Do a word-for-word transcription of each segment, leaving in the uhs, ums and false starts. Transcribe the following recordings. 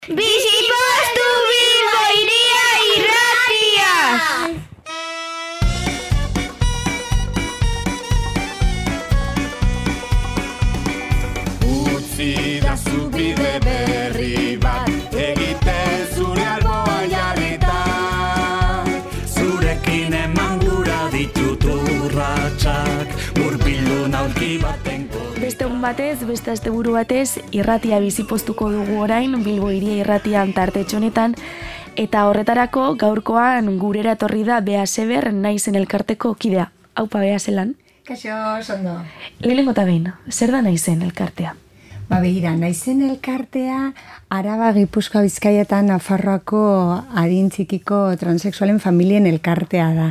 Bizipostu Bilbo Hiria Irratia! Utzi da zubide berri bat, egiten zure alboan jarrita. Zurekin eman gura ditut urratsak, murbildu naulki baten kodi. Beste egun batez, beste asteburu batez, irratia bizipostuko dugu orain, Bilbo Hiria Irratian tartetxo honetan, eta horretarako gaurkoan gurera etorri da Bea Seber Naizen elkarteko kidea. Aupa Bea, zelan? Kaixo, sondo. Lehenengo eta behin, zer da Naizen elkartea? Ba begira, Naizen elkartea Araba, Gipuzkoa, Bizkaia eta Nafarroako adin txikiko transexualen familien elkartea da.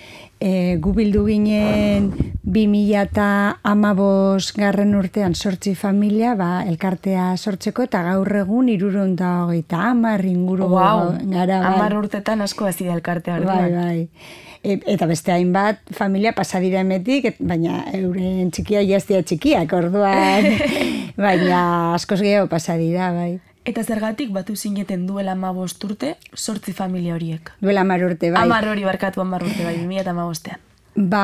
E, gu bildu ginen bi mila hamabost garren urtean sortzi familia, ba, elkartea sortzeko, eta gaur egun hirurehun eta hogeita hamar inguru wow, gara. Hamar urtetan asko hasi da elkartea. Bai, bai. E, eta beste hainbat familia pasadira emetik, et, baina euren txikia jaztia txikiak, orduan, baina askoz gehiago pasadira, bai. Eta zergatik batu zineten duela hamabost urte, sortzi familia horiek? Duela hamar urte, bai. Hamar hori barkatu hamar urte, bai, bi mila hamabostean. Ba,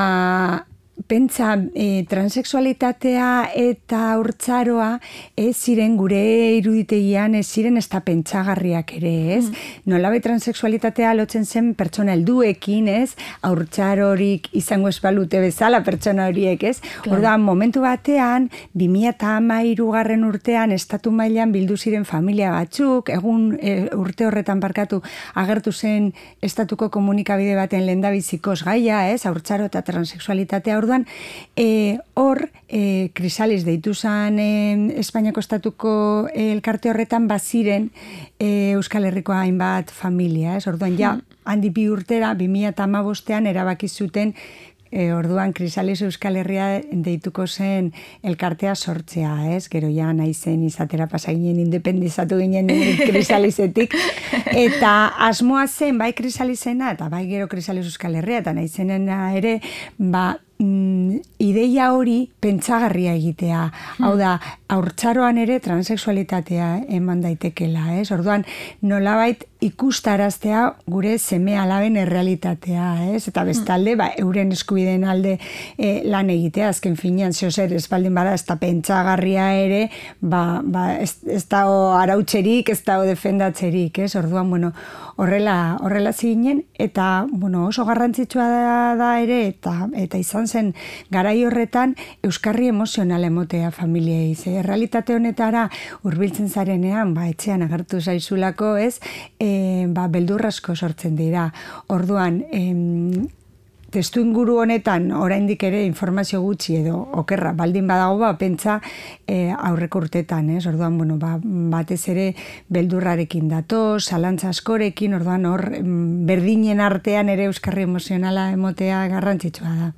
pentsa, e, transexualitatea eta haurtzaroa ez ziren gure iruditegian, ez ziren ez da pentsagarriak ere, ez? Mm. Nolabe transexualitatea lotzen zen pertsona helduekin, ez? Haurtzarorik izango ez balute bezala pertsona horiek, ez? Claro. Orduan, momentu batean, bi mila hamairu garren urtean, estatu mailan bildu ziren familia batzuk, egun e, urte horretan barkatu agertu zen estatuko komunikabide baten lehendabizikoz gaia, ez? Haurtzaro eta transexualitatea. Orduan, e, hor, e, Krisalis deitu zen e, Espainiako estatuko e, elkarte horretan baziren e, Euskal Herriko hainbat familia, ez? Orduan, ja, handi bi urtera, bi mila hamabostean erabaki zuten E, orduan Krisalis Euskal Herria deituko zen elkartea sortzea, ez? Gero ja Naizen izatera pasa ginen, independizatu ginen Krisalisetik. Eta asmoa zen, bai Krisalisena, eta bai gero Krisalis Euskal Herria, eta Naizenena ere, ba, mm, ideia hori pentsagarria egitea. Hmm. Hau da, haurtzaroan ere transexualitatea eman daitekela, ez? Orduan, nolabait ikustaraztea gure seme alaben errealitatea, ez? Eta bestalde, ba, euren eskubideen alde e, lan egitea, azken finean, zeozer, espaldin bada, ez da pentsagarria ere, ba, ba, ez, ez da arautzerik, ez da defendatzerik, ez? Orduan, bueno, horrela, horrela ziginen, eta, bueno, oso garrantzitsua da, da ere, eta, eta izan zen, garai horretan, euskarri emozional emotea familiei, ze errealitate honetara hurbiltzen zarenean, ba, etxean agertu zaizulako, ez, e, ba, beldurrasko sortzen dira. Orduan, em, testu inguru honetan oraindik ere informazio gutxi edo okerra baldin badago, ba, pentsa e, aurreko urtetan, ez? Orduan, bueno, ba, batez ere beldurrarekin dato, zalantza askorekin, orduan hor berdinen artean ere euskarri emozionala emotea garrantzitsua da.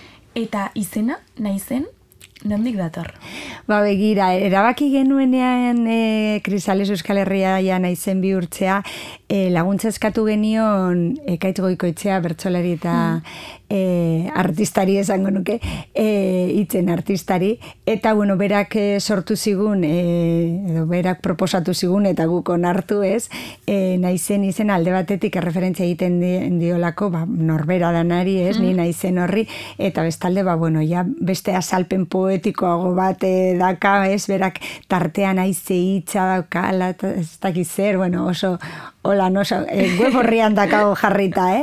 Eta izena, Naizen, nondik dator? Ba, begira, erabaki genuenean e, Krisalis Euskal Herria ja Naizen bihurtzea, e, laguntza eskatu genion e, Ekaitz Goikoetxea bertsolari eta mm. e, artistari esango nuke, e, itzen artistari, eta bueno, berak e, sortu zigun, e, edo berak proposatu zigun, eta guk onartu ez, e, Naizen izen alde batetik erreferentzia egiten di, diolako, ba, norbera danari ez, mm. ni Naizen horri, eta bestalde, ba, bueno, ja beste azalpen poetikoago bat e, daka, ez, berak tartean aize hitza dauka, ala, ez dakiz zer, bueno, oso, hola, no, e, web horrian dakago jarrita, eh?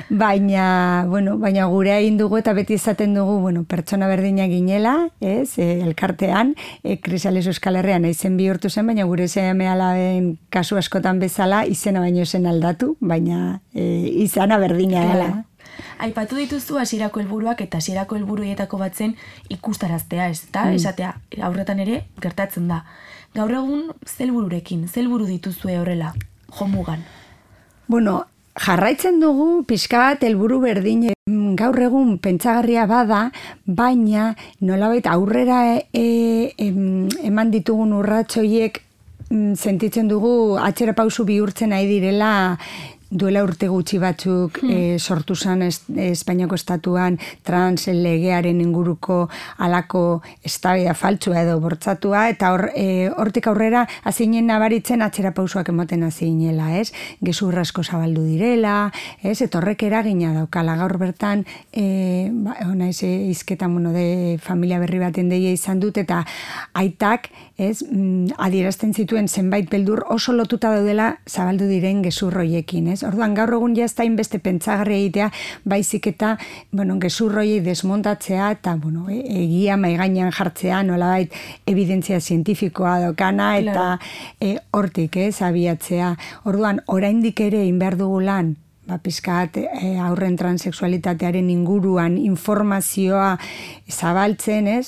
Baina, bueno, baina gure egin dugu eta beti izaten dugu, bueno, pertsona berdina ginela, ez, e, elkartean, e, Krisalis Euskal Herrian Naizen bihurtu zen, baina gure seme alaben kasu askotan bezala izena baino zen aldatu, baina e, izana berdina dela. Aipatu dituzu hasierako helburuak eta hasierako helburuetako batzen ikustaraztea, ez da? Mm. Esatea, aurretan ere gertatzen da. Gaur egun zelbururekin, zelburu dituzue horrela, jomugan? Bueno, jarraitzen dugu pixka bat helburu berdin gaur egun pentsagarria bada, baina nolabait aurrera e, e, eman ditugun urratsoiek sentitzen dugu atzera pausu bihurtzen nahi direla duela urte gutxi batzuk hmm. e, sortu zen es, Espainiako estatuan trans legearen inguruko alako eztabaida faltsua edo bortzatua, eta hor, e, hortik aurrera azinen nabaritzen atzera pausoak emoten azinela, ez? Gezur asko zabaldu direla, ez? Eta horrek eragina daukala gaur bertan, e, ba, ona ez, izketa mono de familia berri baten deia izan dut, eta aitak, ez, mm, adierazten zituen zenbait beldur oso lotuta daudela zabaldu diren gezur hoiekin, ez? Orduan, gaur egun jazta inbeste pentsagarria egitea, baizik eta, bueno, gezur hoiei desmontatzea, eta, bueno, e, egia maigainan jartzea, nolabait evidentzia zientifikoa dokana, eta claro. e, hortik, ez, abiatzea. Orduan, oraindik ere inbehar dugu lan, ba, pizkat e, aurren transexualitatearen inguruan informazioa zabaltzen, ez?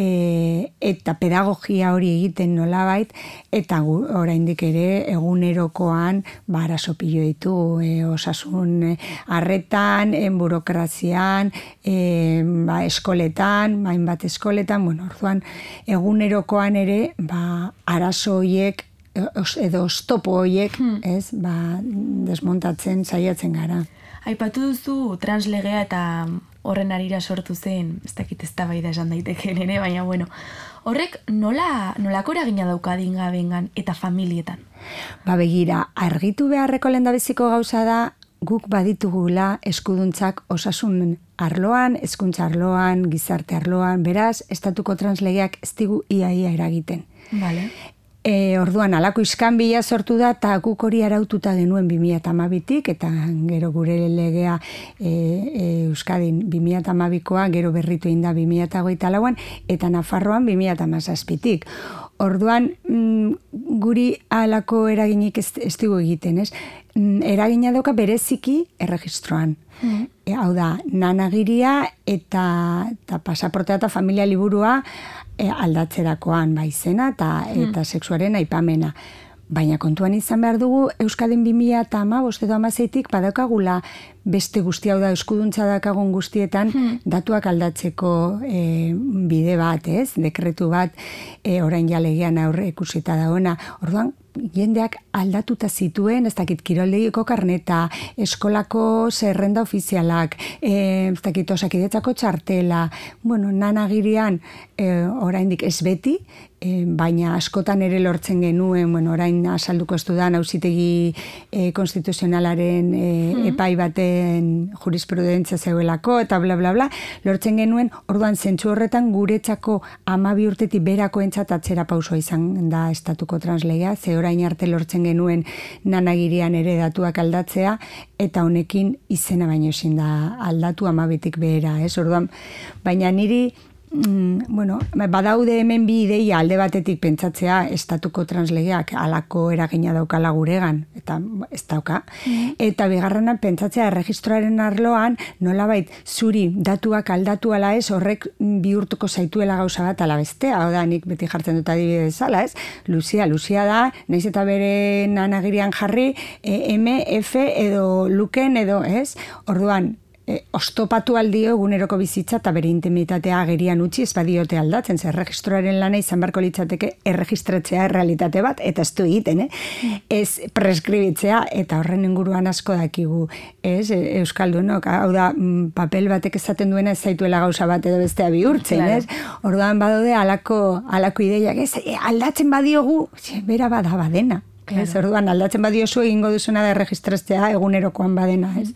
E, eta pedagogia hori egiten nolabait, eta gu, oraindik ere egunerokoan ba, arazo pilo ditugu, e, osasun arretan, en burokrazian, e, ba, eskoletan, hainbat eskoletan, bueno, orduan egunerokoan ere ba, arazo horiek edo oztopo horiek, hmm. ez, ba, desmontatzen saiatzen gara. Aipatu duzu translegea eta horren arira sortu zen, ez dakit eztabaida esan daiteke ere, baina bueno, horrek nola, nolako eragina dauka adingabengan eta familietan? Ba begira, argitu beharreko lehendabiziko gauza da, guk baditugula eskuduntzak osasun arloan, hezkuntza arloan, gizarte arloan, beraz, estatuko translegeak ez digu iaia eragiten. Vale. E, orduan, alako iskanbila sortu da, eta guk hori araututa genuen bi mila hamabitik, eta gero gure legea e, e, Euskadin bi mila hamabikoa, gero berritu egin da bi mila hogeita lauan, eta Nafarroan bi mila hamazazpitik. Orduan, mm, guri alako eraginik ez, ez dugu egiten, ez? Eragina dauka bereziki erregistroan. Mm. E, hau da, nanagiria eta, eta pasaportea eta familia liburua e, aldatzerakoan baizena eta, mm. eta sexuaren aipamena. Baina kontuan izan behar dugu, Euskadin bi mila hamabost edo hamazazpitik badaukagula beste guzti, hau da, eskuduntza dakagun guztietan hmm. datuak aldatzeko e, bide bat, ez? Dekretu bat, e, orain jalegean aurre ikusita da ona. Orduan, jendeak aldatuta zituen, ez dakit kiroldegiko karneta, eskolako zerrenda ofizialak, e, ez dakit osakidetzako txartela, bueno, nanagirian e, oraindik ez beti, e, baina askotan ere lortzen genuen, bueno, orain asalduko ez dudan auzitegi e, konstituzionalaren e, hmm. epai baten jurisprudentzia zeuelako, eta bla, bla, bla, lortzen genuen, orduan zentzu horretan guretzako hamabi urtetik berako entzat atzera pausoa izan da estatuko translegea, ze orain arte lortzen genuen nanagirian ere datuak aldatzea, eta honekin izena baino ezin da aldatu hamabitik behera, ez? Orduan, baina niri Mm, bueno, badaude hemen bi ideia alde batetik pentsatzea estatuko translegeak alako eragina daukala guregan, eta ez dauka. Mm. Eta bigarrena pentsatzea erregistroaren arloan nolabait zuri datuak aldatu ala ez, horrek bihurtuko zaituela gauza bat ala bestea. Hau da, nik beti jartzen dut adibide bezala, ez? Lucia, Lucia da, naiz eta bere nanagirian jarri, e, M, F edo Luken edo, ez? Orduan, E, ostopatu aldio eguneroko bizitza eta bere intimitatea agerian utzi ez badiote aldatzen, ze erregistroaren lana izan beharko litzateke erregistratzea errealitate bat, eta ez du egiten, eh? Ez preskribitzea, eta horren inguruan asko dakigu, ez, Euskaldunok, hau da, papel batek esaten duena ez zaituela gauza bat edo bestea bihurtzen, claro. Ez? Orduan badaude alako, alako ideiak, ez, aldatzen badiogu, bera bada badena, claro. Ez? Orduan aldatzen badiozu egingo duzuna da erregistratzea egunerokoan badena, ez?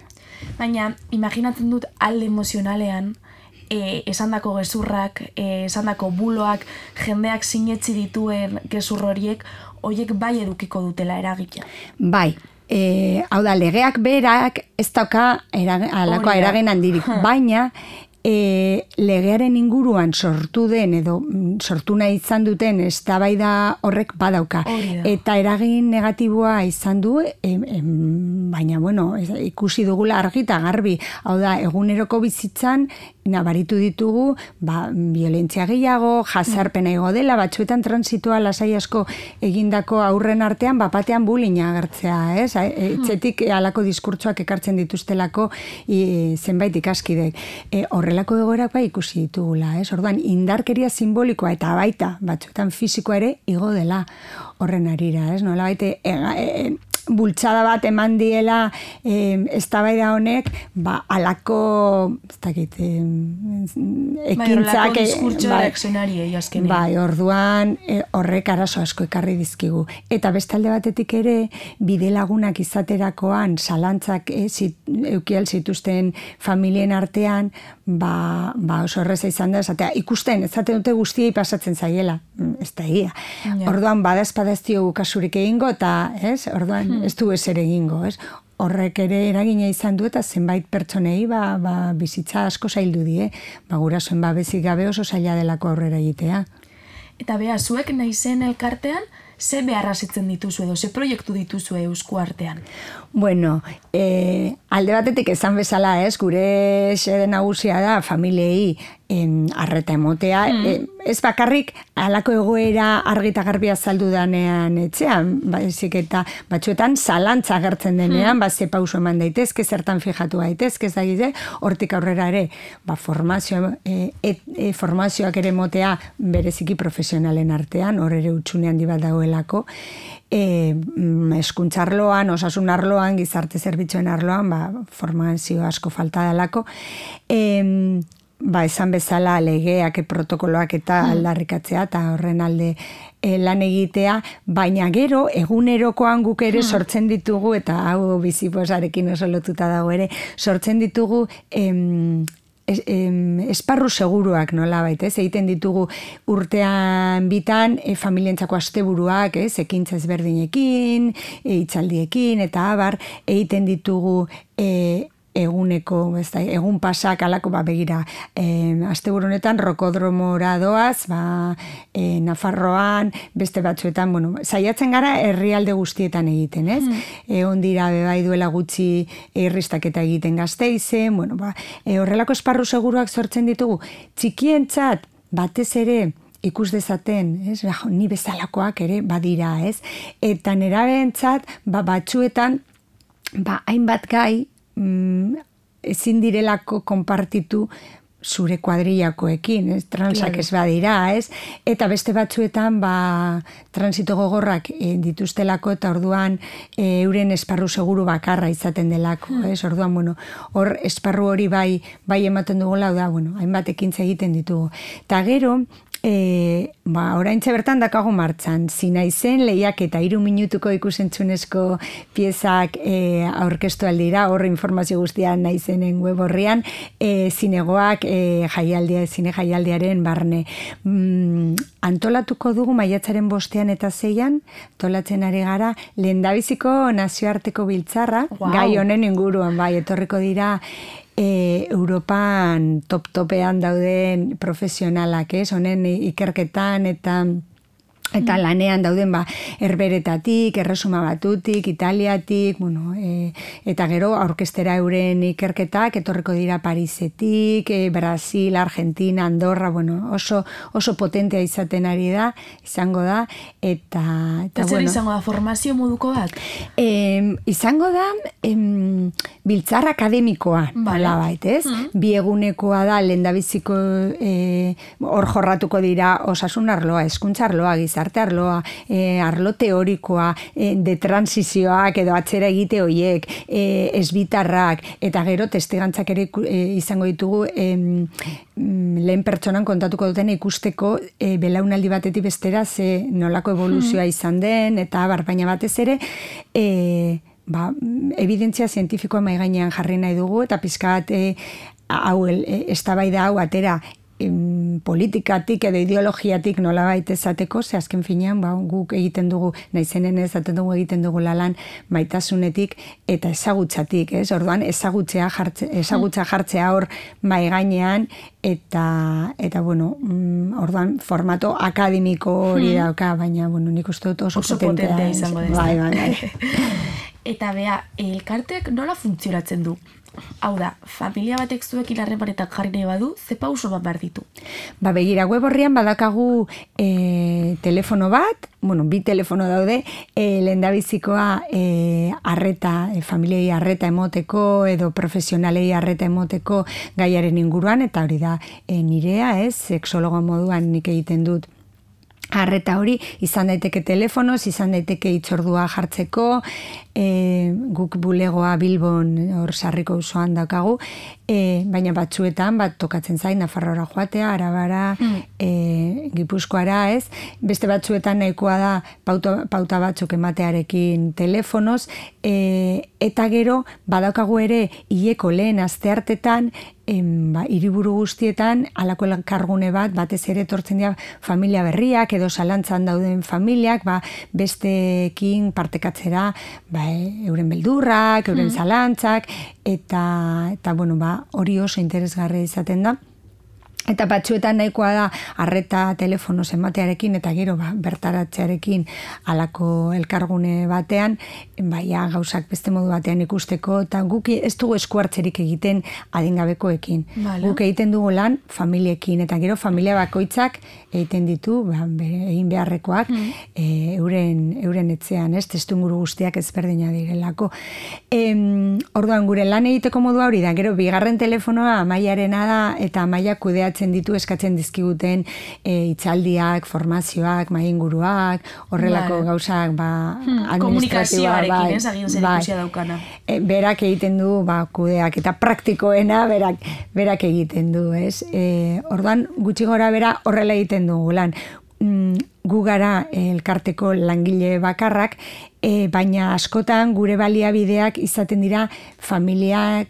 Baina, imaginatzen dut alde emozionalean, e, esandako gezurrak, e, esandako buloak, jendeak sinetzi dituen gezur horiek, horiek bai edukiko dutela eragina. Bai, e, hau da, legeak berak ez dauka erag, alakoa eragin handirik, baina e, legearen inguruan sortu den edo sortu nahi izan duten eztabaida horrek badauka. Eta eragin negatiboa izan du, em, em, baina bueno, ikusi dugula argi eta garbi. Hau da, eguneroko bizitzan nabaritu ditugu, ba, violentzia gehiago, jazarpena igo dela, batzuetan transitoa lasai asko egindako aurren artean, bapatean bullying agertzea, ez? Etxetik halako diskurtsoak ekartzen dituztelako i, zenbait ikaskidek. E, horrelako egoerak bai ikusi ditugula, ez? Orduan, indarkeria simbolikoa eta baita, batzuetan fisikoa ere igo dela horren arira, ez? Nola baite, e, e, bultzada bat eman diela eh, eztabaida honek, ba, alako, ez dakit, eh, ekintzak... Bai, diskurtso bai, reakzionariei azkenean. Bai, orduan eh, horrek arazo asko ekarri dizkigu. Eta beste alde batetik ere, bide lagunak izaterakoan, salantzak eh, zit, eukial zituzten familien artean, ba, ba oso horreza izan da, esatea, ikusten, ezaten dute guztiei pasatzen zaiela, ez da egia. Ja. Orduan, badazpadaz dio kasurik egingo, eta, ez, orduan, hmm. ez du ezer egingo, ez. Horrek ere eragina izan du eta zenbait pertsonei ba, ba, bizitza asko zaildu die. Ba, gurasoen babezik gabe oso zaila delako aurrera egitea. Eta bea, zuek naizen elkartean, ze beharrazitzen dituzu edo, ze proiektu dituzu Eusko Artean? Bueno, eh, alde batetik esan bezala ez, gure xede nagusia da familiei em, arreta emotea. Mm. Eh, ez bakarrik, halako egoera argita garbi azaldu danean etxean, baizik eta batzuetan zalantza agertzen denean, mm. ba, ze pauso eman daitezke, zertan fijatu daitezke, ez da gide, hortik aurrera ere, ba, formazio, eh, et, eh, formazioak ere motea bereziki profesionalen artean, hor ere utxune handi bat dagoelako, E, eskuntzarloan, osasun arloan, gizarte zerbitzuen arloan, ba, formazio asko falta dalako. E, ba, esan bezala legeak, protokoloak eta aldarrikatzea, eta horren alde e, lan egitea, baina gero, egunerokoan guk ere sortzen ditugu, eta hau biziposarekin oso lotuta dago ere, sortzen ditugu em, Es, em, esparru seguruak nola baita, ez? Egiten ditugu urtean bitan e, familientzako asteburuak, ez? Ekintza ezberdinekin, e, hitzaldiekin, eta abar, egiten ditugu e, eguneko, ez da, egun pasak alako, ba, begira, e, asteburu honetan rokodromora doaz, ba, e, Nafarroan, beste batzuetan, bueno, saiatzen gara herrialde guztietan egiten, ez? Mm. Egon dira, bebai duela gutxi irristaketa egiten Gasteizen, bueno, ba, e, horrelako esparru seguruak sortzen ditugu, txikientzat, batez ere, ikus dezaten, ez? Ni bezalakoak ere badira, ez? Eta nerabeentzat, ba, batzuetan, ba, hainbat gai, Mm, ezin direlako konpartitu zure kuadrillakoekin, ez? Transak claro. Ez badira, ez? Eta beste batzuetan, ba, transito gogorrak e, dituztelako eta orduan e, euren esparru seguru bakarra izaten delako, ez? Orduan, bueno, hor esparru hori bai, bai ematen dugula, da, bueno, hainbat ekintza egiten ditugu. Ta gero, E, ba, oraintxe bertan dakago martxan, zinaizen lehiak eta hiru minutuko ikusentzunezko piezak e, aurkeztu aldira, hor informazio guztia naizenen web horrian, e, zinegoak e, jaialdia, zine jaialdiaren barne. Mm, antolatuko dugu maiatzaren bostean eta zeian, antolatzen ari gara, lehendabiziko nazioarteko biltzarra, wow. Gai honen inguruan, bai, etorriko dira, E, Europan top-topean dauden profesionalak, ez? Honen ikerketan eta eta lanean dauden ba, Herberetatik, Erresuma Batutik, Italiatik, bueno, e, eta gero aurkestera euren ikerketak, etorriko dira Parisetik, e, Brasil, Argentina, Andorra, bueno, oso, oso potentea izaten ari da, izango da, eta... eta Zer bueno, izango da, formazio moduko bat? E, izango da, em, biltzar akademikoa, bala bait, ez? Mm. Bi egunekoa da, lehendabiziko e, hor jorratuko dira osasun arloa, hezkuntza arloa, gizarte arloa, e, arlo teorikoa, e, de transizioak edo atzera egite hoiek, e, esbitarrak, eta gero testigantzak ere e, izango ditugu e, lehen pertsonan kontatuko duten ikusteko e, belaunaldi batetik bestera ze nolako evoluzioa izan den, eta bar, baina batez ere, e, ba, evidentzia zientifikoa mai gainean jarri nahi dugu, eta pizkat e, hau, e, eztabaida hau atera, em, politikatik edo ideologiatik nola baita esateko, ze azken finean ba, guk egiten dugu, naizenen ezaten dugu egiten dugu lalan maitasunetik eta ezagutzatik, ez? Orduan ezagutzea jartze, ezagutza jartzea hor mai gainean eta eta bueno, mm, orduan formato akademiko hori hmm. dauka, baina bueno, nik uste dut oso, oso potentea, potentea izango da. Bai, bai, bai. Eta bea, elkarteak nola funtzionatzen du? Hau da, familia batek zuekin harremanetan jarri nahi badu, ze pauso bat behar ditu? Ba, begira, web horrian badakagu e, telefono bat, bueno, bi telefono daude, e, lehendabizikoa e, arreta, e, familiei arreta emoteko edo profesionalei arreta emoteko gaiaren inguruan, eta hori da e, nirea, ez, sexologo moduan nik egiten dut arreta hori, izan daiteke telefonoz, izan daiteke hitzordua jartzeko, e, guk bulegoa Bilbon hor sarriko auzoan daukagu, e, baina batzuetan bat tokatzen zain Nafarroara joatea, Arabara, mm. e, Gipuzkoara, ez? Beste batzuetan nahikoa da pauta, pauta batzuk ematearekin telefonoz, e, eta gero badaukagu ere hileko lehen asteartetan, em, ba, hiriburu guztietan halako elkargune bat, batez ere etortzen dira familia berriak edo zalantzan dauden familiak, ba, besteekin partekatzera, ba, euren beldurrak, euren mm. zalantzak, eta, eta bueno, ba, hori oso interesgarria izaten da. Eta batzuetan nahikoa da arreta telefonoz ematearekin eta gero ba, bertaratzearekin halako elkargune batean, baina gauzak beste modu batean ikusteko, eta guk ez dugu eskuartzerik egiten adingabekoekin. Vale. Guk egiten dugu lan familiekin, eta gero familia bakoitzak egiten ditu, ba, egin beharrekoak, mm. e, euren, euren etzean, ez, testuinguru guztiak ezberdina direlako. E, orduan gure lan egiteko modu hori da, gero bigarren telefonoa Amaiarena da, eta Amaia kudeatzen ditu eskatzen dizkiguten e, itzaldiak, formazioak, mainguruak, horrelako vale. gauzak, ba, hmm, administrazioa, bai, ez, agin zer ikusia daukana. E, berak egiten du, ba, kudeak, eta praktikoena berak, berak egiten du, ez? E, orduan, gutxi gora bera horrela egiten dugu lan. Mm, gu gara elkarteko langile bakarrak, e, baina askotan gure baliabideak izaten dira familiak,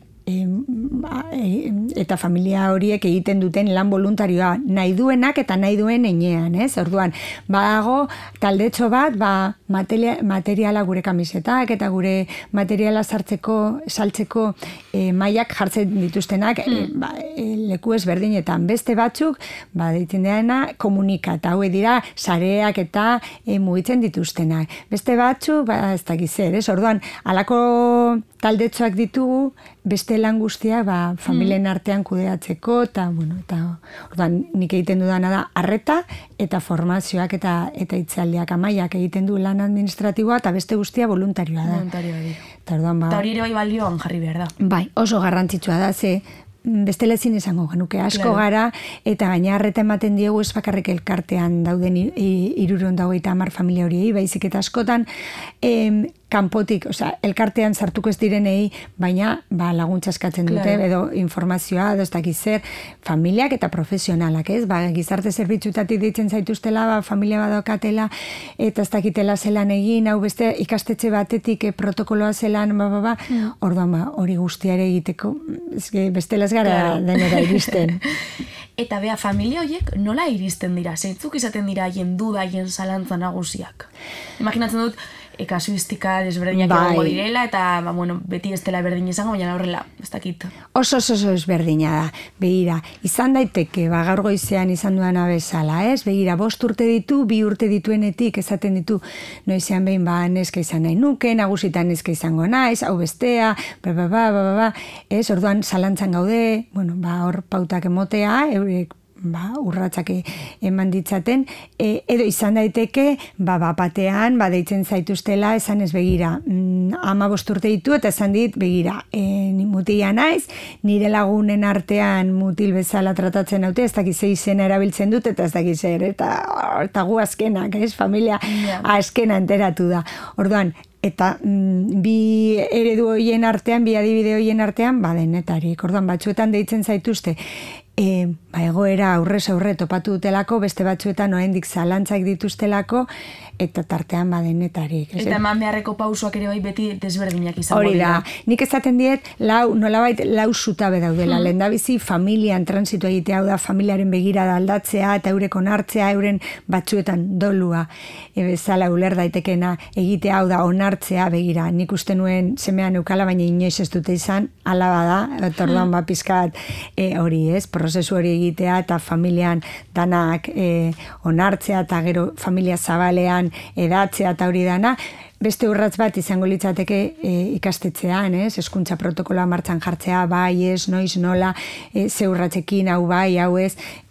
eta familia horiek egiten duten lan voluntarioa nahi duenak eta nahi duen enean, ez? Orduan, badago taldetxo bat, ba, materiala gure kamisetak eta gure materiala sartzeko, saltzeko e, mailak jartzen dituztenak mm. e, ba, e, leku ezberdinetan. Beste batzuk, ba, ditzen dena komunika, eta hauek dira sareak eta e, mugitzen dituztenak. Beste batzuk, ba, ez dakiz zer, ez? Orduan, halako taldetxoak ditugu, beste lan guztia ba, familien artean kudeatzeko, eta, bueno, eta orduan, nik egiten dudana da arreta eta formazioak eta eta itzaldiak. Amaiak egiten du lan administratiboa eta beste guztia voluntarioa da. Voluntarioa dira. Eta orduan, ba, eta hori ere bai balioan jarri behar da. Bai, oso garrantzitsua da, ze bestela ezin izango genuke asko claro. gara, eta gaina arreta ematen diegu ez bakarrik elkartean dauden hirurehun eta hogeita hamar familia horiei, baizik eta askotan em, kanpotik, osea, elkartean sartuko ez direnei, baina ba, laguntza eskatzen dute, claro. edo informazioa, edo ez dakiz zer, familiak eta profesionalak, ez? Ba, gizarte zerbitzutatik deitzen zaituztela, ba, familia badokatela, eta ez dakitela zelan egin, hau beste ikastetxe batetik eh, protokoloa zelan, ba, ba, ba, mm. orduan, ba, hori guztia ere egiteko, bestela ez gara claro. denera iristen. Eta bea, familia horiek nola iristen dira? Zeintzuk izaten dira haien duda, haien zalantza nagusiak? Imaginatzen dut, e, kasuistika desberdinak bai. egongo direla, eta ba, bueno, beti ez dela berdin izango, baina horrela, ez dakit. Oso oso oso ezberdina da. Begira, izan daiteke, ba, gaur goizean izan duana bezala, ez? Begira, bost urte ditu, bi urte dituenetik esaten ditu, noizean behin ba, neska izan nahi nuke, nagusitan neska izango naiz, hau bestea, ba, ba, ba, ba, ba, ez, orduan zalantzan gaude, bueno, ba, hor pautak emotea, eurek, ba, urratsak eman ditzaten, e, edo izan daiteke, ba, bapatean, ba, deitzen zaituztela, esan ez begira, mm, ama bosturte ditu, eta esan dit, begira, e, mutila naiz, nire lagunen artean mutil bezala tratatzen haute, ez dakiz izena erabiltzen dut, eta ez dakiz zer, eta, eta gu azkenak, ez, familia yeah. azkena enteratu da. Orduan, eta mm, bi eredu hoien artean, bi adibide hoien artean, ba, denetarik. Orduan, batzuetan deitzen zaituzte, E, ba, egoera aurrez aurre topatu dutelako, beste batzuetan oraindik zalantzak dituztelako, eta tartean badenetarik. Eta eman beharreko pausoak ere bai beti desberdinak izango Hori dira. da, nik esaten diet, lau, nolabait lau zutabe daudela. Hmm. Lehendabizi familian transitu egitea, hau da familiaren begirada aldatzea, eta eurek onartzea, euren batzuetan dolua, e, bezala uler daitekena egitea, hau da onartzea begira. Nik uste nuen semean eukala, baina inoiz ez dute izan, alaba da, eta orduan hmm. ba pizkat e, hori ez, prozesu hori egitea eta familian danak e, onartzea eta gero familia zabalean edatzea eta hori dana, beste urratz bat izango litzateke e, ikastetzean, ez? Hezkuntza protokoloa martxan jartzea, bai, ez, noiz, nola, e, ze urratzekin, hau bai, hau ez,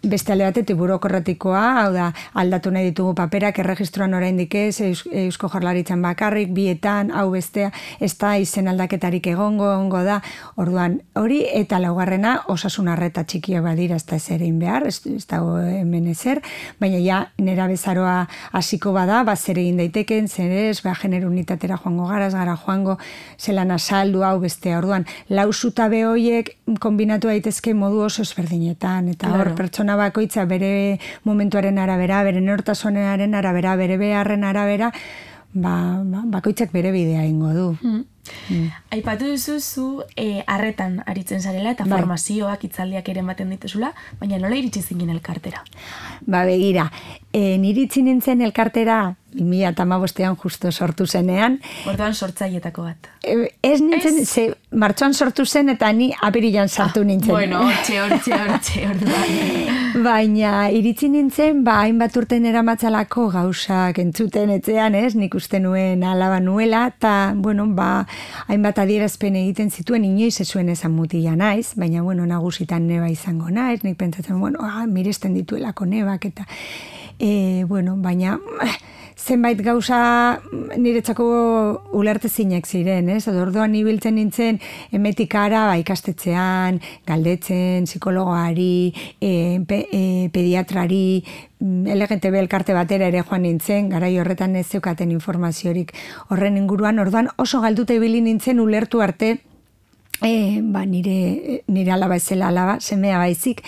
beste alde batetik burokratikoa, hau da, aldatu nahi ditugu paperak, erregistroan oraindik ez, Eus, Eusko Jaurlaritzan bakarrik, bietan, hau bestea, ez da izen aldaketarik egongo, egongo da, orduan hori, eta laugarrena osasun arreta txikia badira, ez da ez ere behar, ez, ez dago hemen ezer, baina ja, nera bezaroa hasiko bada, ba, zer egin daiteken, zer ez, ba, genero unitatera joango gara, ez gara joango, zelan asaldu, hau bestea, orduan, lau zutabe horiek kombinatu daitezke modu oso ezberdinetan, eta hor, claro. Pertsona bakoitza bere momentuaren arabera, bere nortasunaren arabera, bere beharren arabera, ba, ba, bakoitzak bere bidea ingo du. Mm. Mm. Aipatu duzu eh, arretan aritzen zarela eta bai. Formazioak, hitzaldiak ere ematen dituzula, baina nola iritsi zinen elkartera? Ba begira, e, niritzi nintzen elkartera bi mila hamabostean justo sortu zenean. Orduan sortzailetako bat. E, ez nintzen, ez? Ze, martxoan sortu zen eta ni apirilan sartu ah, nintzen. Bueno, hortxe, hortxe, hortxe, orduan. Baina iritzi nintzen, ba, hainbat urten eramatzalako gauzak entzuten etzean, ez? Nik uste nuen alaba nuela, eta, bueno, ba, hainbat adierazpen egiten zituen, inoiz ez zuen esan mutila naiz, baina, bueno, nagusitan neba izango naiz, nik pentsatzen, bueno, ah, miresten dituelako nebak, eta, e, bueno, baina, zenbait gauza niretzako ulertezinak ziren, ez? Orduan ibiltzen nintzen emetikara, ba, ikastetxean, galdetzen, psikologoari, e, pe, e, pediatrari, L G T B elkarte batera ere joan nintzen, garai horretan ez zeukaten informaziorik horren inguruan, orduan oso galduta ibili nintzen ulertu arte, E, ba, nire, nire alaba ezela alaba, semea baizik,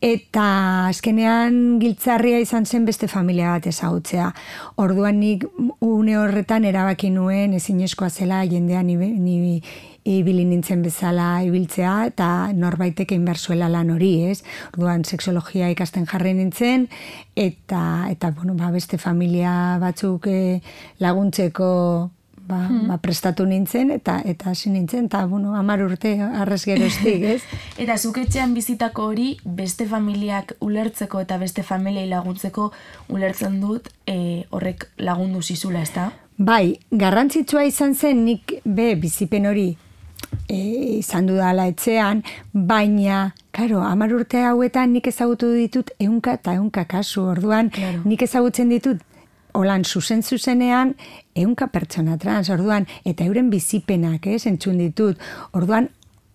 eta azkenean giltzarria izan zen beste familia bat ezagutzea. Orduan nik une horretan erabaki nuen ezinezkoa zela jendean ni ibili nintzen bezala ibiltzea, eta norbaitek egin behar zuela lan hori, ez? Orduan sexologia ikasten jarri nintzen, eta, eta bueno, ba, beste familia batzuk eh, laguntzeko Ba, hmm. ba, prestatu nintzen, eta eta hasi nintzen, eta, bueno, hamar urte arrez geroztik, ez? Eta zuk etxean bizitako hori, beste familiak ulertzeko eta beste familiai laguntzeko ulertzen dut, e, horrek lagundu zizula, ez da? Bai, garrantzitsua izan zen nik be bizipen hori e, izan dudala etxean, baina, karo, hamar urte hauetan nik ezagutu ditut ehunka eta ehunka kasu, orduan, claro. Nik ezagutzen ditut holan zuzen zuzenean ehunka pertsona trans, orduan, eta euren bizipenak, ez, entzun ditut, orduan,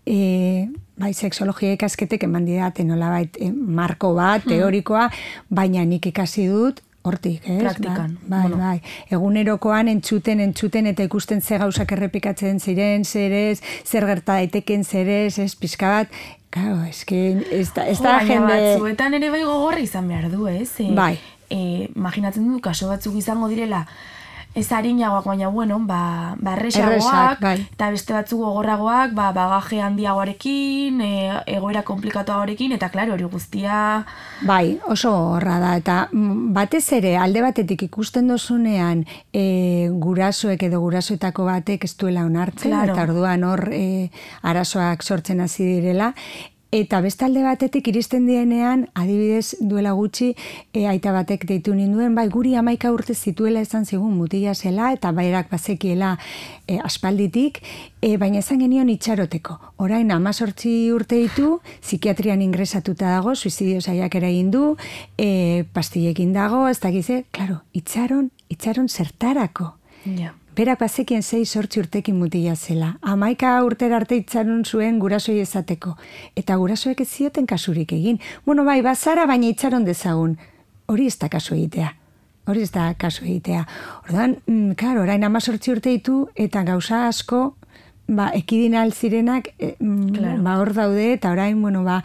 e, bai, sexologia ikasketek eman didate nolabait e, marko bat, teorikoa, baina nik ikasi dut, hortik, ez? Praktikan. Bai, bueno. bai. Egunerokoan entzuten, entzuten, eta ikusten ze gauzak errepikatzen ziren, zerez, zer gerta daiteken zerez, ez, pizka bat, claro, eske, ez da, ez da jende... Batzuetan ere bai gogorra izan behar du, ez? E, bai. E, imaginatzen dut, kaso batzuk izango direla, ez harinagoak, baina, bueno, ba, ba erresagoak, bai. Eta beste batzuk gogorragoak, ba, bagaje handiagoarekin, e, egoera komplikatuagoarekin, eta, klaro, hori guztia... Bai, oso gogorra da, eta batez ere, alde batetik ikusten dozunean, e, gurasoek edo gurasoetako batek ez duela onartzen, claro. Eta orduan hor e, arazoak sortzen hasi direla, eta beste alde batetik iristen dienean, adibidez duela gutxi, e, aita batek deitu ninduen, bai guri hamaika urte zituela esan zigun mutila zela, eta bairak bazekiela e, aspalditik, e, baina esan genion itxaroteko. Orain hamazortzi urte ditu, psikiatrian ingresatuta dago, suizidio saiakera egin du, e, pastillekin dago, ez dakize, klaro, itxaron, itxaron zertarako. Ja. Yeah. Berak bazekien zei sortzi urtekin mutila zela. Hamaika urtera arte itxaron zuen gurasoi ezateko. Eta gurasoek ez zioten kasurik egin. Bueno, bai, bazara baina itxaron dezagun. Hori ez da kasu egitea. Hori ez da kasu egitea. Orduan, mm, klar, orain hamazortzi urte ditu eta gauza asko, ba, ekidin alzirenak, e, mm, claro. Ba, hor daude, eta orain, bueno, ba,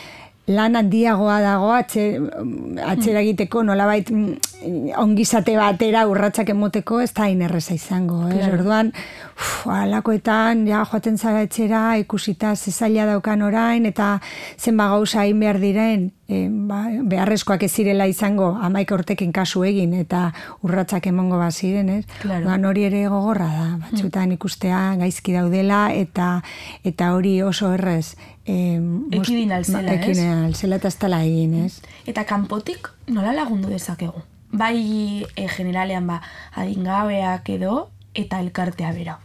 lan handiagoa dago atxe, atxera egiteko nolabait ongizate batera urratsak emoteko ez da inerreza izango. Eh? Claro. Orduan, uf, alakoetan ja joaten zara etxera ikusita zezaila daukan orain eta zenba gauza egin behar diren e, ba, beharrezkoak ez zirela izango hamaika urtekin kasu egin eta urratsak emongo baziren. Ez? Claro. Orduan hori ere gogorra da. Batzutan ikustea gaizki daudela eta eta hori oso errez Eh, ekidin alzela, ez? Ekidin alzela eta ez tala egin, ez? Eta kanpotik nola lagundu dezakegu? Bai, e, generalean, ba, adingabeak edo eta elkartea bera.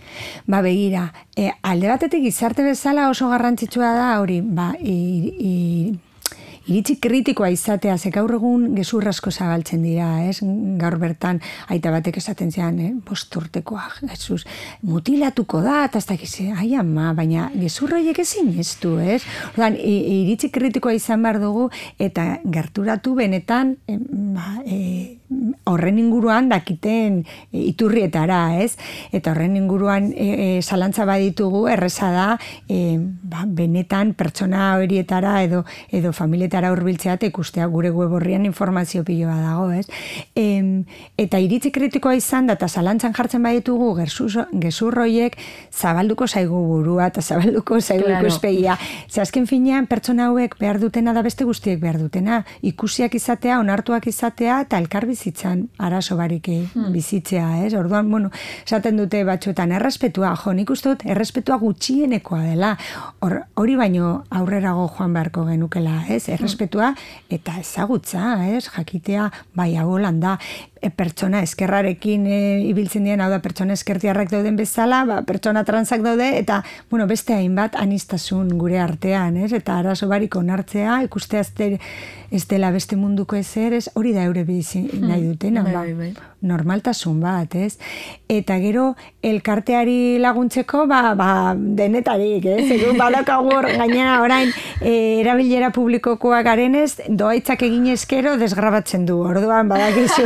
Ba, begira, e, alde batetik gizarte bezala oso garrantzitsua da hori, ba, i, i, iritzi kritikoa izatea, ze gaur egun gezur asko zabaltzen dira, ez? Gaur bertan, aita batek esaten zean, eh? Bosturtekoa, Jesus, mutilatuko da, eta ez dakize, ai ama, baina gezur horiek ezin ez du, ez? Ordan, iritzi kritikoa izan behar dugu, eta gerturatu benetan, e, ba, e, horren inguruan dakiten iturrietara, ez? Eta horren inguruan e, e, zalantza baditugu, erreza da, e, ba, benetan pertsona horietara edo, edo familietara hurbiltzea eta ikustea gure web horrian informazio piloa dago, ez? E, eta iritzi kritikoa izan da, eta zalantzan jartzen baditugu gezur horiek zabalduko zaigu burua eta zabalduko zaigu claro. Ikuspegia. Ze azken finean pertsona hauek behar dutena da beste guztiek behar dutena. Ikusiak izatea, onartuak izatea eta elkar bizitzan arazo barik hmm. bizitzea, ez? Orduan, bueno, esaten dute batzuetan errespetua, jo, nik uste dut errespetua gutxienekoa dela. Hor, hori baino aurrerago joan beharko genukela, ez? Errespetua eta ezagutza, ez? Jakitea, bai, hau da. E, pertsona eskerrarekin e, ibiltzen dian, hau da, pertsona eskertiarrak dauden bezala, ba, pertsona transak daude, eta, bueno, beste hainbat anistasun gure artean, ez? Eta arazo barik onartzea, ikustea ez dela beste munduko ezer, ez? Hori da eure bizi nahi dutena, ba, normaltasun bat, ez? Eta gero, elkarteari laguntzeko, ba, ba denetarik, ez? Egun badakagu hor, gainera orain, e, erabilera publikokoa garenez, doaitzak egin ezkero desgrabatzen du, orduan badakizu.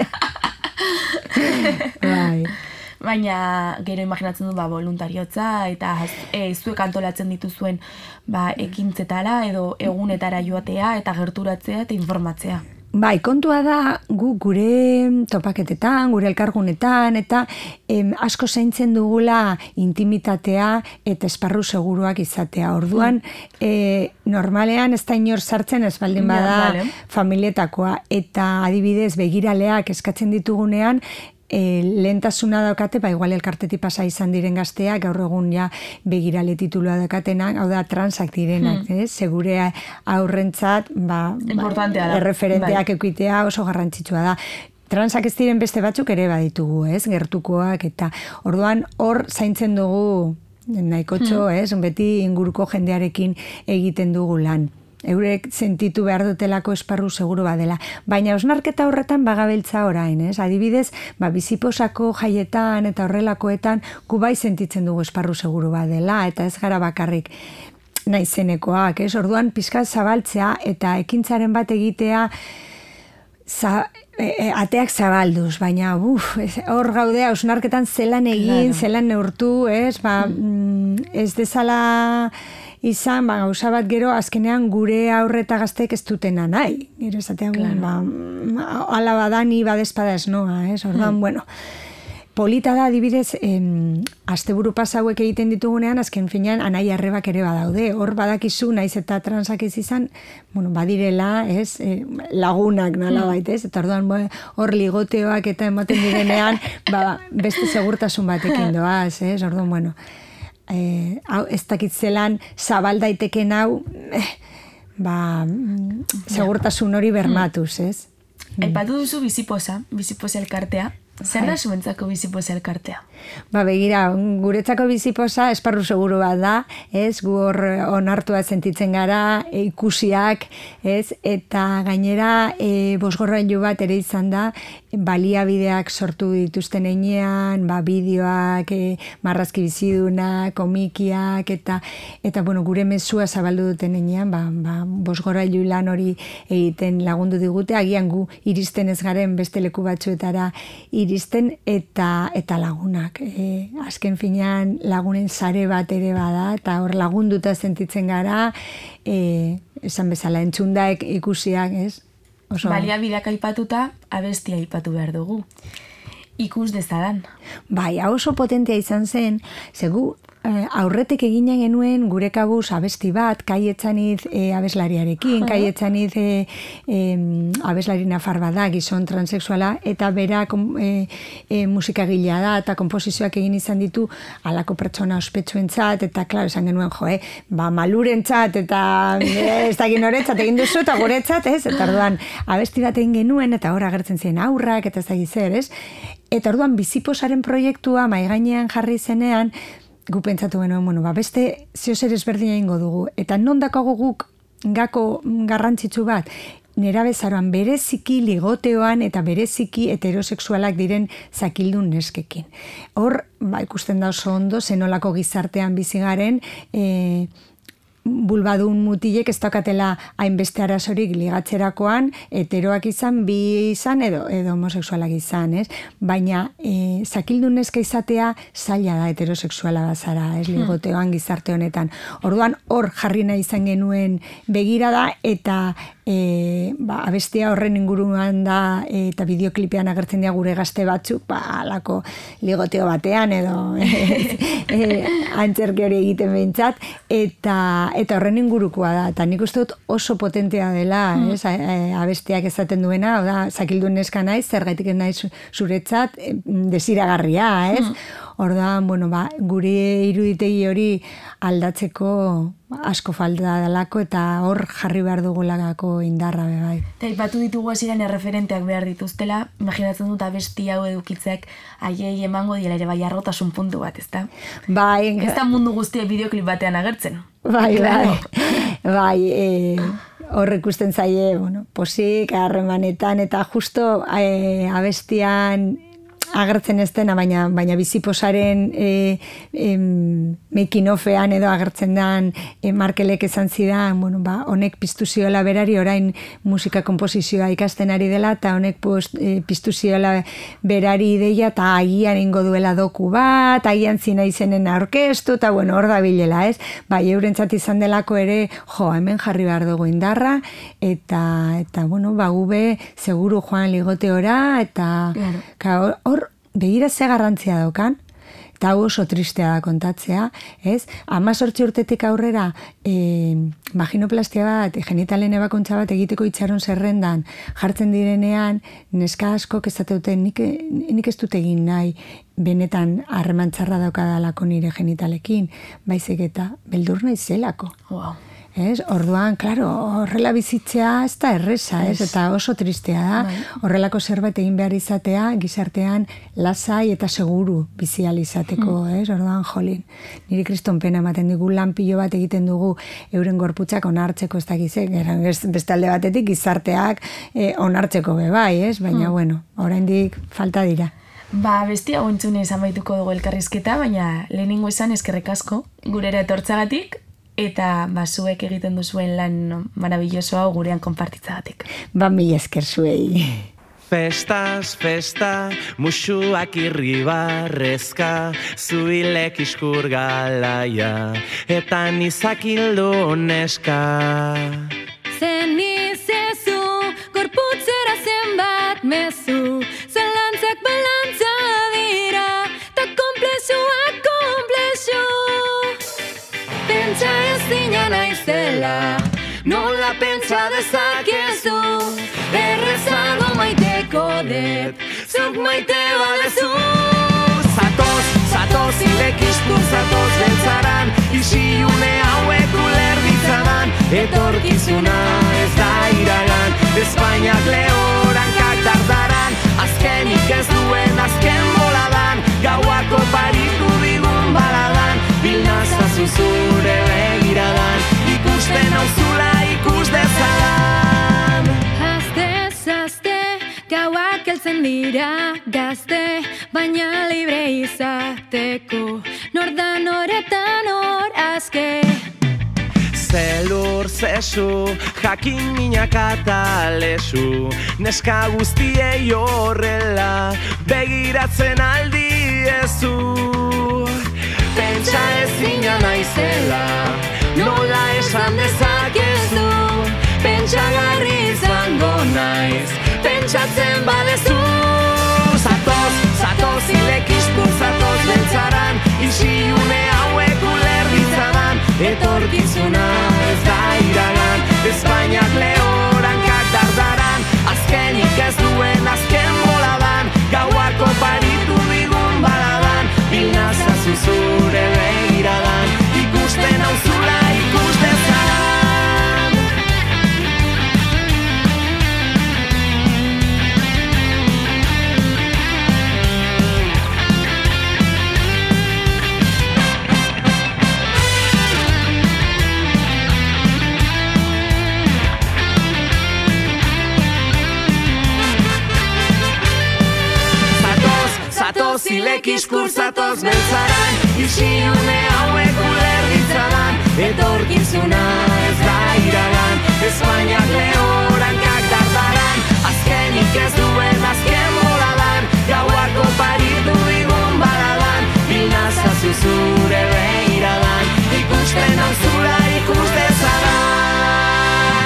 Bai. Baina gero imaginatzen du ba, voluntariotza eta e, zuek antolatzen dituzuen ba, ekintzetara edo egunetara joatea eta gerturatzea eta informatzea. Bai, kontua da gu gure topaketetan, gure elkargunetan, eta em, asko zaintzen dugula intimitatea eta esparru seguruak izatea. Orduan, mm. e, normalean ez da inor sartzen ez baldin bada ja, vale. Familietakoa, eta adibidez begiraleak eskatzen ditugunean, E, lehentasuna daukate, ba, igual elkartetik pasa izan diren gazteak, gaur egun ja begirale titulua daukatenak, hau da, transak direnak, hmm. eh? Segure aurrentzat, ba, ba erreferenteak bai. Eukitea oso garrantzitsua da. Transak ez diren beste batzuk ere baditugu, ez? Gertukoak, eta orduan hor zaintzen dugu nahikotxo, hmm. ez? Beti inguruko jendearekin egiten dugu lan. Eurek sentitu behar dutelako esparru seguru badela. Baina osnarketa horretan bagabiltza orain, ez? Adibidez, ba, biziposako jaietan eta horrelakoetan gu bai sentitzen dugu esparru seguru badela, eta ez gara bakarrik naizenekoak, ez? Orduan pizkat zabaltzea eta ekintzaren bat egitea za, e, e, ateak zabalduz, baina uf, hor gaudea osnarketan zelan egin, claro. Zelan neurtu, ez? Ba, mm. ez dezala izan, ba, gauza bat gero, azkenean gure aurreta gazteek ez dutena nahi. Gero esatean, claro. Ba, ala badani badezpada ez noa, ez? Orduan, hmm. bueno, polita da, adibidez, em, asteburu pasa hauek egiten ditugunean, azken finean, anai arrebak ere badaude. Hor badakizu, naiz eta transak ez izan, bueno, badirela, ez, e, lagunak nola bait, ez? Eta orduan, hor ligoteoak eta ematen direnean, ba, beste segurtasun batekin doaz, ez? Orduan, bueno, Eh, hau, ez dakitzelan zabal daiteken hau eh, ba, segurtasun hori bermatuz, ez? Aipatu duzu biziposa, biziposa elkartea. Zer da zuentzako biziposa elkartea? Ba, begira, guretzako biziposa esparru seguru bat da, ez? Gu hor onartua sentitzen gara, e, ikusiak, ez? Eta gainera, e, bosgorrailu bat ere izan da, baliabideak sortu dituzten heinean, ba, bideoak, e, marrazki biziduna, komikiak, eta, eta bueno, gure mezua zabaldu duten heinean, ba, ba, bosgorrailu lan hori egiten lagundu digute, agian gu iristen ez garen beste leku batzuetara iristen eta eta lagunak. E, azken finean lagunen sare bat ere bada, eta hor lagunduta sentitzen gara, e, esan bezala entzundaek ikusiak, ez? Oso... Baliabideak aipatuta, abestia aipatu behar dugu. Ikus dezadan. Bai, oso potentea izan zen, zegu aurretek eginen genuen gure kabuz abesti bat, kaietzaniz e, abeslariarekin, kaietzaniz e, e, abeslari nafar bada, gizon transexuala, eta bera e, e, musikagilea da, eta komposizioak egin izan ditu alako pertsona ospetsuentzat, eta klaro, esan genuen, jo, eh, ba, malurentzat, eta e, ez da ginoretzat egin duzu, eta guretzat, ez? Eta orduan, abesti bat egin genuen, eta hor agertzen ziren aurrak, eta ez da gizer, ez? Eta orduan, biziposaren proiektua maigainean jarri zenean, gu pentsatu genuen, bueno, ba, beste zeo zer ezberdina ingo dugu. Eta non dakago guk gako garrantzitsu bat, nerabezaroan bereziki ligoteoan eta bereziki heterosexualak diren zakildun neskekin. Hor, ba, ikusten da oso ondo, zenolako gizartean bizigaren, e, bulbadun mutilek ez daukatela hainbeste arazorik ligatzerakoan, heteroak izan, bi izan edo, edo homosexualak izan, ez? Baina e, zakildun neska izatea zaila da heterosexuala bazara, ez ligoteoan gizarte honetan. Orduan hor jarri nahi izan genuen begirada eta E, ba, abestia horren inguruan da e, eta bideoklipean agertzen dira gure gazte batzuk, ba, alako ligoteo batean edo e, e, antzerki hori egiten behintzat, eta, eta horren ingurukoa da, eta nik uste dut oso potentea dela, mm. ez, e, abestiak ezaten duena, oda, zakilduen neska naiz, zergaitik ez naiz zuretzat, e, desiragarria, ez? Mm. Orduan, bueno, ba, gure iruditegi hori aldatzeko asko falta dalako eta hor jarri behar dugulako indarra be bai. Eta ipatu ditugu hasieran erreferenteak behar dituztela, imaginatzen dut abesti hau edukitzeak haiei emango diela ere bai arrotasun puntu bat, ezta? Bai. Ez da mundu guztia bideoklip batean agertzen. Bai, bai. Bai, e, hor ikusten zaie, bueno, posik, harremanetan eta justo e, abestian agertzen ez dena, baina, baina biziposaren e, e, making offean edo agertzen den e, Markelek esan zidan, bueno, ba, honek piztu ziola berari, orain musika komposizioa ikasten ari dela, eta honek post, e, piztu ziola berari ideia, eta agian ingo duela doku bat, agian zina izenen orkestu, eta bueno, hor da bilela, ez? Bai, eurentzat izan delako ere, jo, hemen jarri behar dugu indarra, eta, eta bueno, ba, gube, seguru joan ligoteora, eta claro. Hor, begira ze garrantzia daukan, eta hau oso tristea da kontatzea, ez? Hamazortzi urtetik aurrera, e, vaginoplastia bat, genitalen ebakuntza bat egiteko itxaron zerrendan jartzen direnean, neska askok ez dute nik, nik ez dut egin nahi, benetan harremantzarra daukadalako nire genitalekin, baizik eta beldur nahi zelako. Wow. Ez? Orduan, claro, horrela bizitzea ez da erresa, ez? Eta oso tristea da, horrelako zerbait egin behar izatea, gizartean lasai eta seguru bizial izateko, mm. ez? Orduan, jolin, niri kriston pena ematen digu lanpilo bat egiten dugu euren gorputzak onartzeko ez dakizek, beste alde batetik gizarteak eh, onartzeko be bai, ez? Baina, mm. bueno, oraindik falta dira. Ba, bestia gontzune izan baituko dugu elkarrizketa, baina lehenengo esan eskerrik asko gurera etortzagatik, eta ba, zuek egiten duzuen lan marabilloso hau gurean konpartitzagatik. Ba, mila esker zuei. Festaz, festa, musuak irribarrezka, zuilek iskur galaia, eta nizakildo neska. Zen izezu, gorputzera zenbat mezu, zalantzak balantza dira, ta komplexuak komplexu. Pentsa ezina naizela, nola pentsa dezakezu, errezago maiteko det, zuk maite badezu. Zatoz, zatoz, irekiztu zatoz beltzaran, isiune hauek ulerditzadan, etorkizuna ez da iragan, Espainiak lehorankak dardaran, azkenik ez duen azken boladan, gauako paritu digun baladan, bilnazazu zure begiradan, ikusten hauzula ikus dezadan. Azte, zazte, gauak heltzen dira gazte, baina libre izateko, nor da noretan hor azke. Zelur zesu, jakin minak atalesu, neska guztiei horrela, begiratzen aldiezu. Pentsa ezina naizela, nola esan dezakezu, pentsagarri izango naiz, pentsatzen badezu. Zatoz, zatoz, ilekiztu zatoz beltzaran, isiune hauek ulerditzadan, etorkizuna ez da iragan, Espainiak lehorankak dardaran, azkenik ez duen azken boladan, gauako paritu digun baladan, bilnazazu zure begiradan, ikusten hauzula ikus dezadan. diskursatoz beltzaran, isiune hauek uler ditzadan, etorkizuna ez da iragan, Espainiak lehorankak dardaran, azkenik ez duen azken boladan, gauako paritu digun baladan, bilnazazu zure behiradan, ikusten auzura ikuste zaran.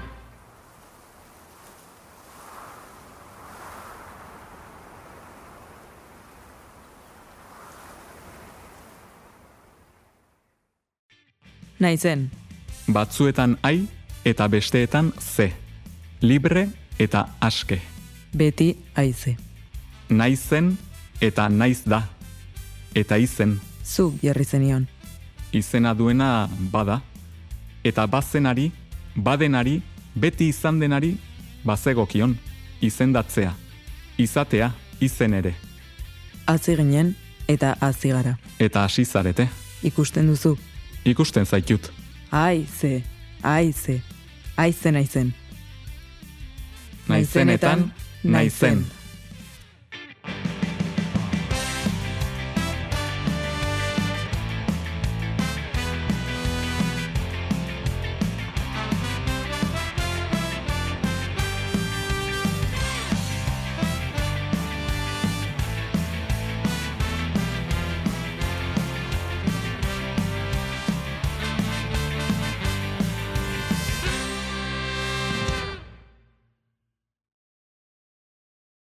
Naizen. Batzuetan ai eta besteetan ze. Libre eta aske. Beti aize. Naizen eta naiz da. Eta izen. Zu jarri zenion. Izena duena bada. Eta bazenari, badenari, beti izan denari, bazegokion. Izendatzea. Izatea, izen ere. Hazi ginen eta hazi gara. Eta hasi zarete. Ikusten duzu. Ikusten zaitut. Aize, aize, aizen aizen. Naizenetan, naizen.